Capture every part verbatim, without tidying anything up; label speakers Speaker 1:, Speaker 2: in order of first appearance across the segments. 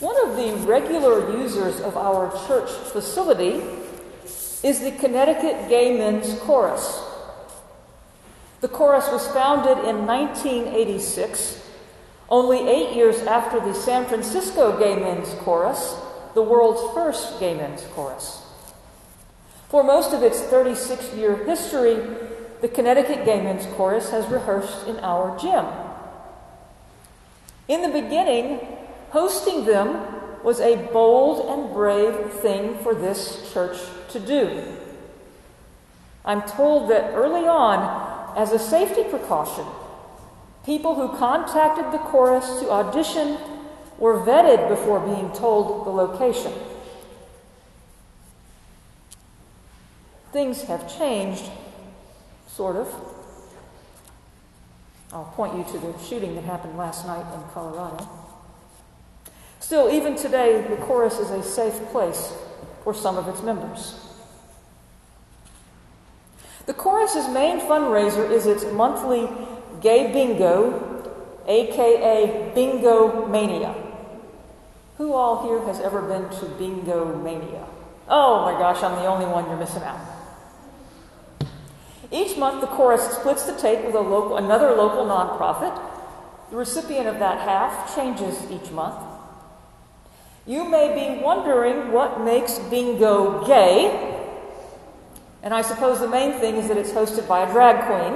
Speaker 1: One of the regular users of our church facility is the Connecticut Gay Men's Chorus. The chorus was founded in nineteen eighty-six, only eight years after the San Francisco Gay Men's Chorus, the world's first gay men's chorus. For most of its thirty-six-year history, the Connecticut Gay Men's Chorus has rehearsed in our gym. In the beginning, hosting them was a bold and brave thing for this church to do. I'm told that early on, as a safety precaution, people who contacted the chorus to audition were vetted before being told the location. Things have changed, sort of. I'll point you to the shooting that happened last night in Colorado. Still, even today, the chorus is a safe place for some of its members. The chorus's main fundraiser is its monthly Gay Bingo, aka Bingo Mania. Who all here has ever been to Bingo Mania? Oh my gosh, I'm the only one, you're missing out. Each month, the chorus splits the take with a local, another local nonprofit. The recipient of that half changes each month. You may be wondering what makes bingo gay. And I suppose the main thing is that it's hosted by a drag queen.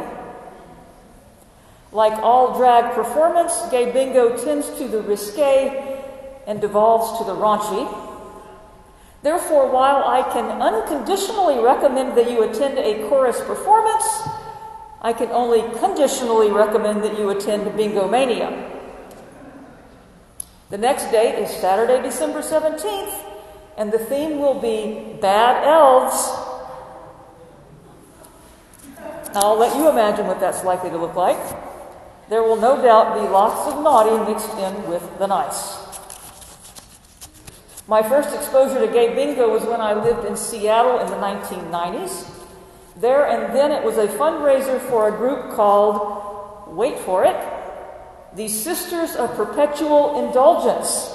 Speaker 1: Like all drag performance, gay bingo tends to the risque and devolves to the raunchy. Therefore, while I can unconditionally recommend that you attend a chorus performance, I can only conditionally recommend that you attend Bingo Mania. The next date is Saturday, December seventeenth, and the theme will be Bad Elves. I'll let you imagine what that's likely to look like. There will no doubt be lots of naughty mixed in with the nice. My first exposure to gay bingo was when I lived in Seattle in the nineteen nineties. There and then it was a fundraiser for a group called, wait for it, the Sisters of Perpetual Indulgence.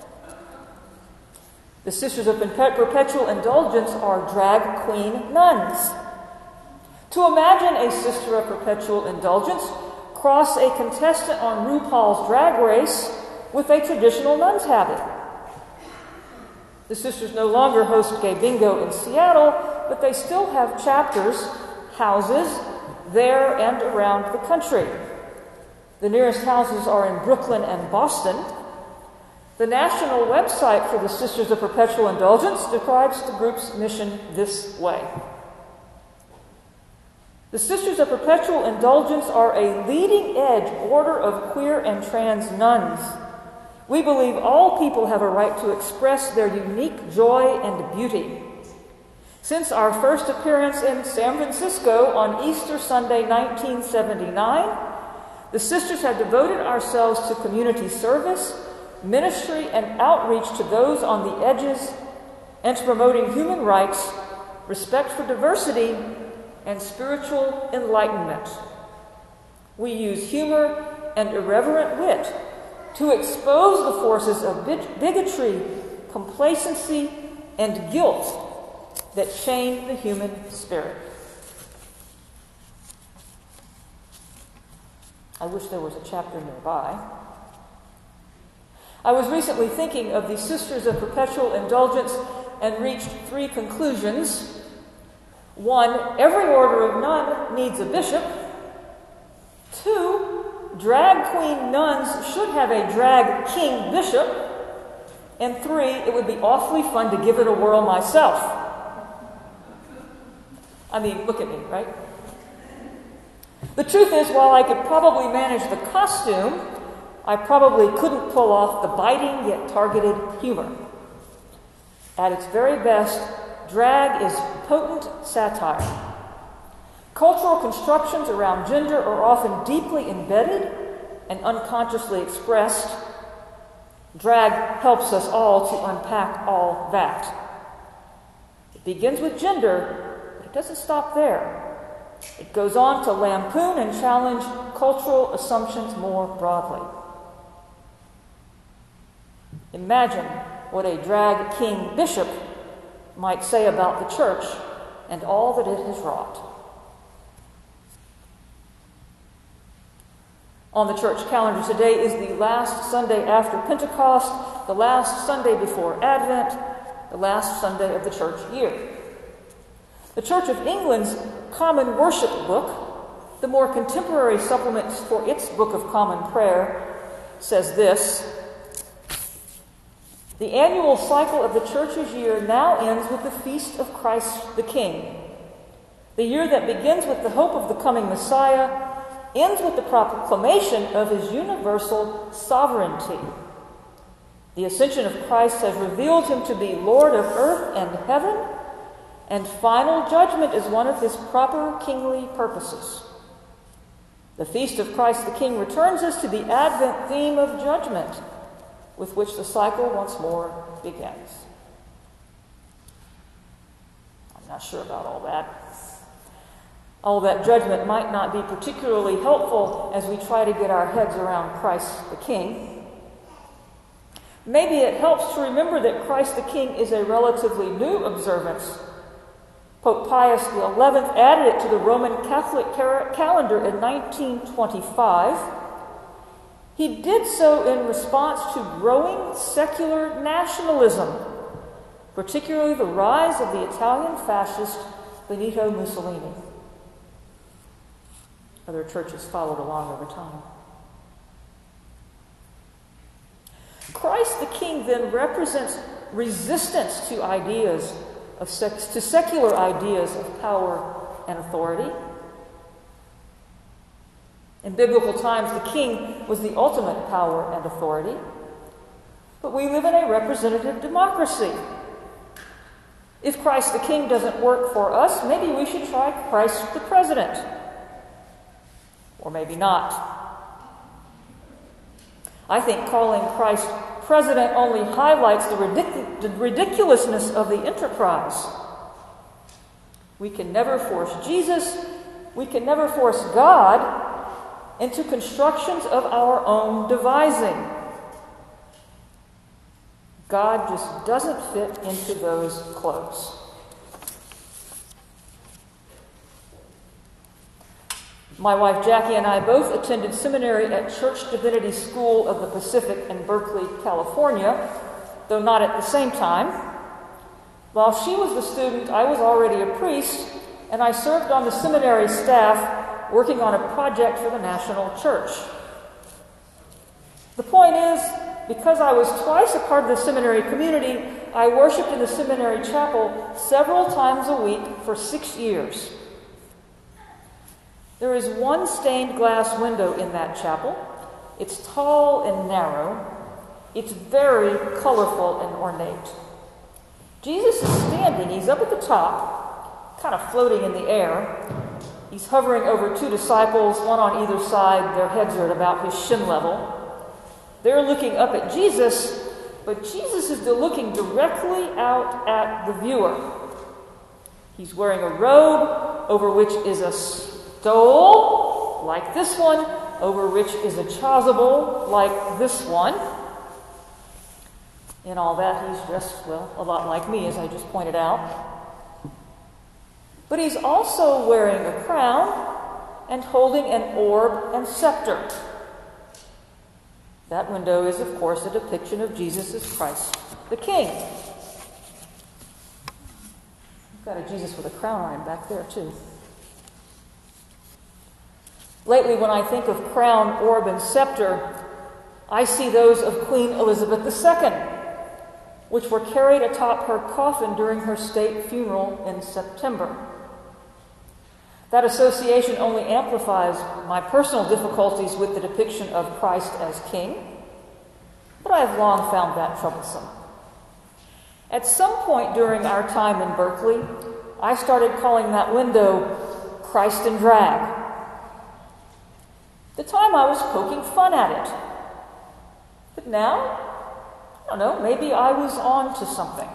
Speaker 1: The Sisters of Perpetual Indulgence are drag queen nuns. To imagine a Sister of Perpetual Indulgence cross a contestant on RuPaul's Drag Race with a traditional nun's habit. The sisters no longer host gay bingo in Seattle, but they still have chapters, houses, there and around the country. The nearest houses are in Brooklyn and Boston. The national website for the Sisters of Perpetual Indulgence describes the group's mission this way. The Sisters of Perpetual Indulgence are a leading-edge order of queer and trans nuns. We believe all people have a right to express their unique joy and beauty. Since our first appearance in San Francisco on Easter Sunday nineteen seventy-nine, the sisters have devoted ourselves to community service, ministry, and outreach to those on the edges, and to promoting human rights, respect for diversity, and spiritual enlightenment. We use humor and irreverent wit to expose the forces of bigotry, complacency, and guilt that chain the human spirit. I wish there was a chapter nearby. I was recently thinking of the Sisters of Perpetual Indulgence and reached three conclusions. One, every order of nun needs a bishop. Two, drag queen nuns should have a drag king bishop. And three, it would be awfully fun to give it a whirl myself. I mean, look at me, right? The truth is, while I could probably manage the costume, I probably couldn't pull off the biting yet targeted humor. At its very best, drag is potent satire. Cultural constructions around gender are often deeply embedded and unconsciously expressed. Drag helps us all to unpack all that. It begins with gender, but it doesn't stop there. It goes on to lampoon and challenge cultural assumptions more broadly. Imagine what a drag king bishop might say about the church and all that it has wrought. On the church calendar today is the last Sunday after Pentecost, the last Sunday before Advent, the last Sunday of the church year. The Church of England's Common Worship Book, the more contemporary supplement for its Book of Common Prayer, says this: the annual cycle of the church's year now ends with the feast of Christ the King. The year that begins with the hope of the coming Messiah ends with the proclamation of his universal sovereignty. The ascension of Christ has revealed him to be Lord of earth and heaven, and final judgment is one of his proper kingly purposes. The feast of Christ the King returns us to the Advent theme of judgment, with which the cycle once more begins. I'm not sure about all that. All that judgment might not be particularly helpful as we try to get our heads around Christ the King. Maybe it helps to remember that Christ the King is a relatively new observance. Pope Pius the eleventh added it to the Roman Catholic calendar in nineteen twenty-five. He did so in response to growing secular nationalism, particularly the rise of the Italian fascist Benito Mussolini. Other churches followed along over time. Christ the King then represents resistance to ideas of sex, to secular ideas of power and authority. In biblical times, the king was the ultimate power and authority. But we live in a representative democracy. If Christ the King doesn't work for us, maybe we should try Christ the President. Or maybe not. I think calling Christ President only highlights the, ridic- the ridiculousness of the enterprise. We can never force Jesus, we can never force God into constructions of our own devising. God just doesn't fit into those clothes. My wife Jackie and I both attended seminary at Church Divinity School of the Pacific in Berkeley, California, though not at the same time. While she was the student, I was already a priest, and I served on the seminary staff working on a project for the national church. The point is, because I was twice a part of the seminary community, I worshiped in the seminary chapel several times a week for six years. There is one stained glass window in that chapel. It's tall and narrow. It's very colorful and ornate. Jesus is standing. He's up at the top, kind of floating in the air. He's hovering over two disciples, one on either side. Their heads are at about his shin level. They're looking up at Jesus, but Jesus is looking directly out at the viewer. He's wearing a robe over which is a stole, like this one, over which is a chasuble, like this one. In all that, he's dressed, well, a lot like me, as I just pointed out. But he's also wearing a crown and holding an orb and scepter. That window is, of course, a depiction of Jesus as Christ the King. We've got a Jesus with a crown on him back there, too. Lately, when I think of crown, orb, and scepter, I see those of Queen Elizabeth the Second, which were carried atop her coffin during her state funeral in September. That association only amplifies my personal difficulties with the depiction of Christ as King, but I have long found that troublesome. At some point during our time in Berkeley, I started calling that window Christ in drag. At the time I was poking fun at it. But now, I don't know, maybe I was on to something.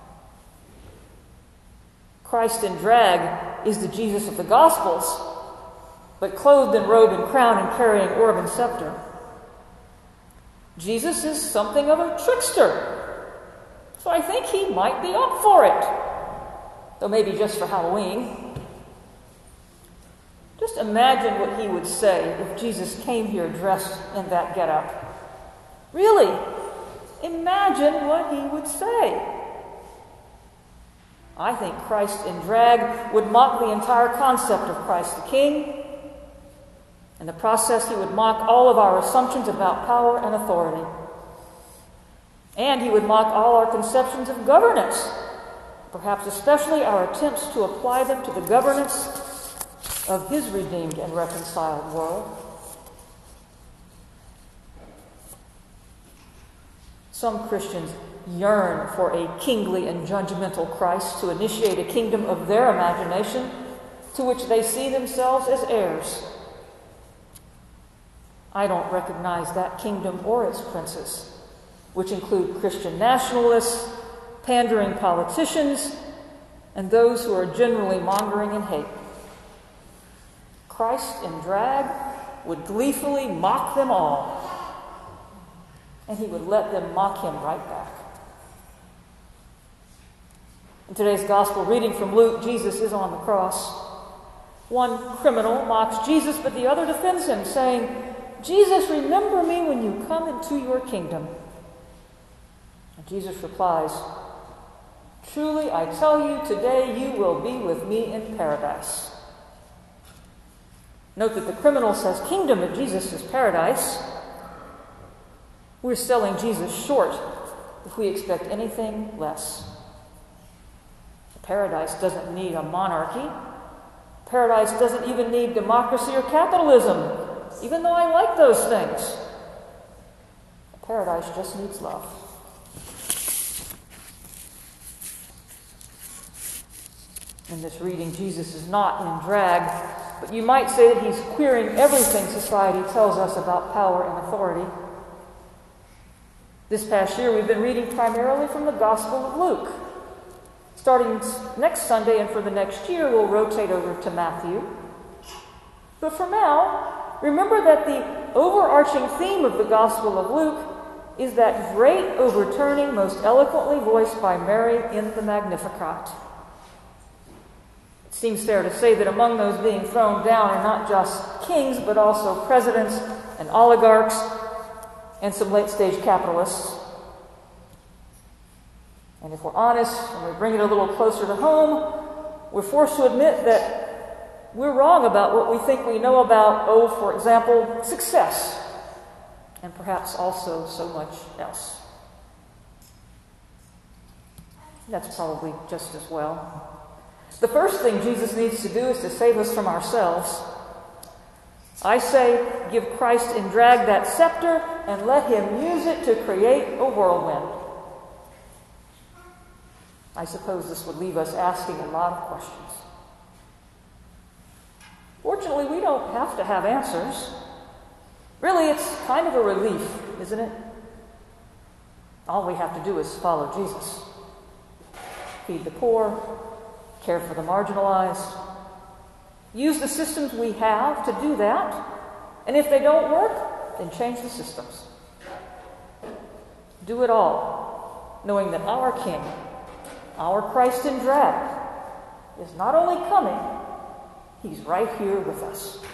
Speaker 1: Christ in drag is the Jesus of the Gospels, but clothed in robe and crown and carrying orb and scepter. Jesus is something of a trickster, so I think he might be up for it, though maybe just for Halloween. Just imagine what he would say if Jesus came here dressed in that getup. Really, imagine what he would say. I think Christ in drag would mock the entire concept of Christ the King. In the process, he would mock all of our assumptions about power and authority. And he would mock all our conceptions of governance, perhaps especially our attempts to apply them to the governance of his redeemed and reconciled world. Some Christians yearn for a kingly and judgmental Christ to initiate a kingdom of their imagination to which they see themselves as heirs. I don't recognize that kingdom or its princes, which include Christian nationalists, pandering politicians, and those who are generally mongering in hate. Christ in drag would gleefully mock them all, and he would let them mock him right back. In today's gospel reading from Luke, Jesus is on the cross. One criminal mocks Jesus, but the other defends him, saying, "Jesus, remember me when you come into your kingdom." And Jesus replies, "Truly, I tell you, today you will be with me in paradise." Note that the criminal says kingdom, but Jesus is paradise. We're selling Jesus short if we expect anything less. Paradise doesn't need a monarchy. Paradise doesn't even need democracy or capitalism, even though I like those things. Paradise just needs love. In this reading, Jesus is not in drag, but you might say that he's queering everything society tells us about power and authority. This past year, we've been reading primarily from the Gospel of Luke. Starting next Sunday and for the next year, we'll rotate over to Matthew. But for now, remember that the overarching theme of the Gospel of Luke is that great overturning most eloquently voiced by Mary in the Magnificat. It seems fair to say that among those being thrown down are not just kings, but also presidents and oligarchs and some late-stage capitalists. And if we're honest and we bring it a little closer to home, we're forced to admit that we're wrong about what we think we know about, oh, for example, success, and perhaps also so much else. That's probably just as well. The first thing Jesus needs to do is to save us from ourselves. I say, give Christ in drag that scepter and let him use it to create a whirlwind. I suppose this would leave us asking a lot of questions. Fortunately, we don't have to have answers. Really, it's kind of a relief, isn't it? All we have to do is follow Jesus. Feed the poor, care for the marginalized. Use the systems we have to do that. And if they don't work, then change the systems. Do it all, knowing that our King, our Christ in drag, is not only coming, he's right here with us.